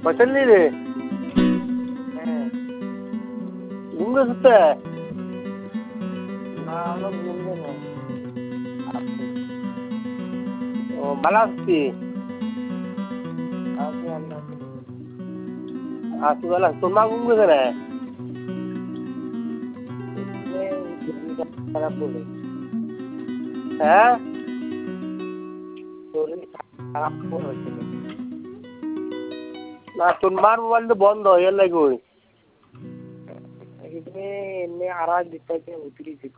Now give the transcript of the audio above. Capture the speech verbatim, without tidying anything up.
বসলি রে হ্যাঁ ঘুম গেছে না আমার ঘুমবে না ও ভালো আছি আপনি আল্লাহ আছি ভালো তোর মা ঘুম গেছে না শরীরটা খারাপ বলে হ্যাঁ শরীর খারাপ হয়েছিল না তোর মার মোবাইলটা বন্ধ এর লাগে ওই এমনি আড়াই দিতে উতরিছি